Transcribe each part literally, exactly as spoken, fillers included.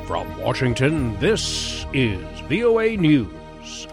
From Washington, this is V O A News.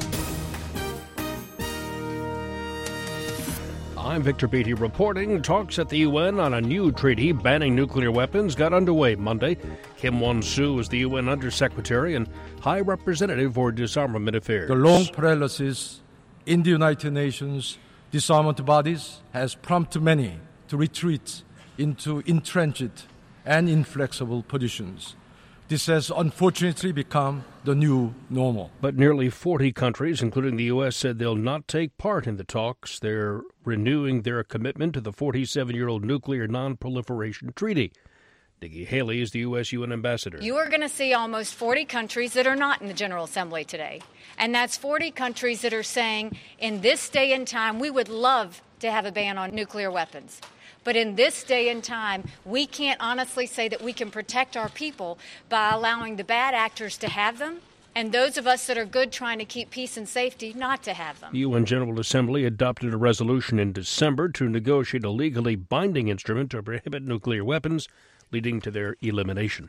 I'm Victor Beatty reporting. Talks at the U N on a new treaty banning nuclear weapons got underway Monday. Kim Won-soo is the U N Undersecretary and High Representative for Disarmament Affairs. The long paralysis in the United Nations disarmament bodies has prompted many to retreat into entrenched and inflexible positions. This has unfortunately become the new normal. But nearly forty countries, including the U S, said they'll not take part in the talks. They're renewing their commitment to the forty-seven-year-old Nuclear Non-Proliferation Treaty. Nikki Haley is the U S U N ambassador. You are going to see almost forty countries that are not in the General Assembly today. And that's forty countries that are saying, in this day and time, we would love to have a ban on nuclear weapons. But in this day and time, we can't honestly say that we can protect our people by allowing the bad actors to have them and those of us that are good trying to keep peace and safety not to have them. The U N General Assembly adopted a resolution in December to negotiate a legally binding instrument to prohibit nuclear weapons, leading to their elimination.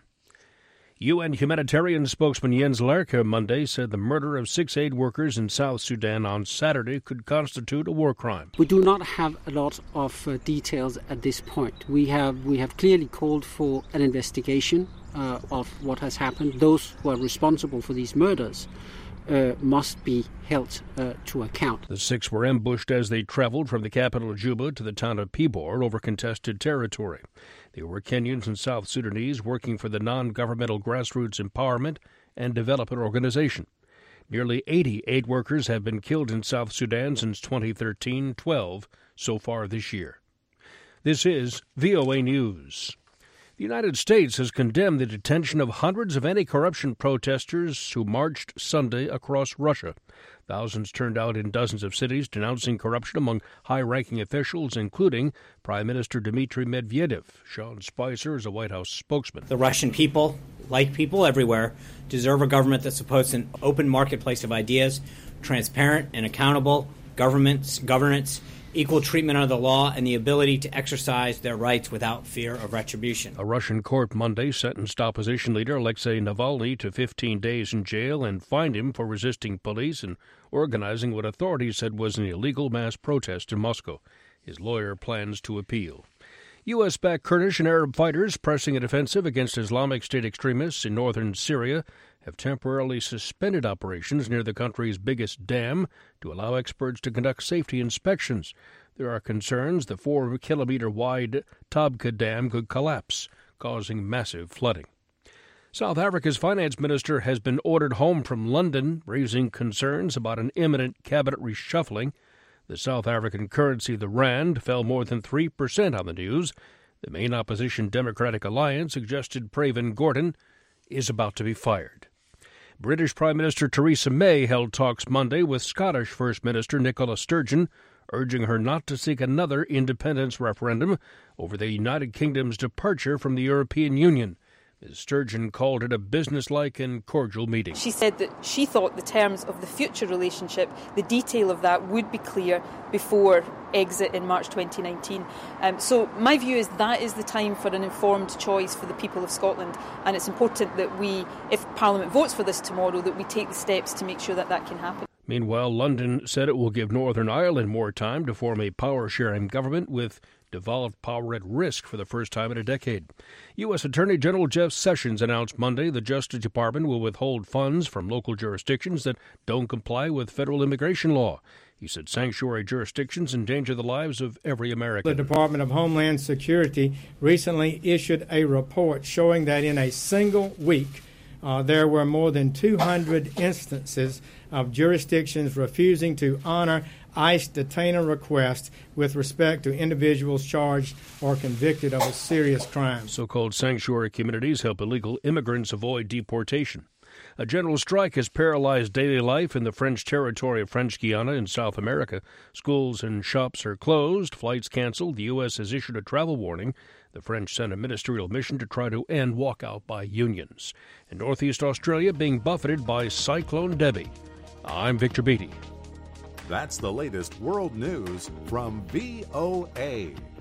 U N humanitarian spokesman Jens Lerke Monday said the murder of six aid workers in South Sudan on Saturday could constitute a war crime. We do not have a lot of uh, details at this point. We have we have clearly called for an investigation uh, of what has happened. Those who are responsible for these murders uh, must be held uh, to account. The six were ambushed as they traveled from the capital Juba to the town of Pibor over contested territory. They were Kenyans and South Sudanese working for the non-governmental Grassroots Empowerment and Development Organization. Nearly eighty aid workers have been killed in South Sudan since twenty thirteen, twelve so far this year. This is V O A News. The United States has condemned the detention of hundreds of anti-corruption protesters who marched Sunday across Russia. Thousands turned out in dozens of cities denouncing corruption among high-ranking officials, including Prime Minister Dmitry Medvedev. Sean Spicer is a White House spokesman. The Russian people, like people everywhere, deserve a government that supports an open marketplace of ideas, transparent and accountable governments, governance, equal treatment under the law, and the ability to exercise their rights without fear of retribution. A Russian court Monday sentenced opposition leader Alexei Navalny to fifteen days in jail and fined him for resisting police and organizing what authorities said was an illegal mass protest in Moscow. His lawyer plans to appeal. U S-backed Kurdish and Arab fighters pressing an offensive against Islamic State extremists in northern Syria have temporarily suspended operations near the country's biggest dam to allow experts to conduct safety inspections. There are concerns the four-kilometer-wide Tabqa Dam could collapse, causing massive flooding. South Africa's finance minister has been ordered home from London, raising concerns about an imminent cabinet reshuffling. The South African currency, the rand, fell more than three percent on the news. The main opposition Democratic Alliance suggested Pravin Gordhan is about to be fired. British Prime Minister Theresa May held talks Monday with Scottish First Minister Nicola Sturgeon, urging her not to seek another independence referendum over the United Kingdom's departure from the European Union. Miz Sturgeon called it a businesslike and cordial meeting. She said that she thought the terms of the future relationship, the detail of that, would be clear before exit in March twenty nineteen. Um, so my view is that is the time for an informed choice for the people of Scotland, and it's important that we, if Parliament votes for this tomorrow, that we take the steps to make sure that that can happen. Meanwhile, London said it will give Northern Ireland more time to form a power-sharing government with devolved power at risk for the first time in a decade. U S Attorney General Jeff Sessions announced Monday the Justice Department will withhold funds from local jurisdictions that don't comply with federal immigration law. He said sanctuary jurisdictions endanger the lives of every American. The Department of Homeland Security recently issued a report showing that in a single week, Uh, there were more than two hundred instances of jurisdictions refusing to honor ICE detainer requests with respect to individuals charged or convicted of a serious crime. So-called sanctuary communities help illegal immigrants avoid deportation. A general strike has paralyzed daily life in the French territory of French Guiana in South America. Schools and shops are closed, flights canceled. The U S has issued a travel warning. The French sent a ministerial mission to try to end walkout by unions. In Northeast Australia, being buffeted by Cyclone Debbie. I'm Victor Beatty. That's the latest world news from V O A.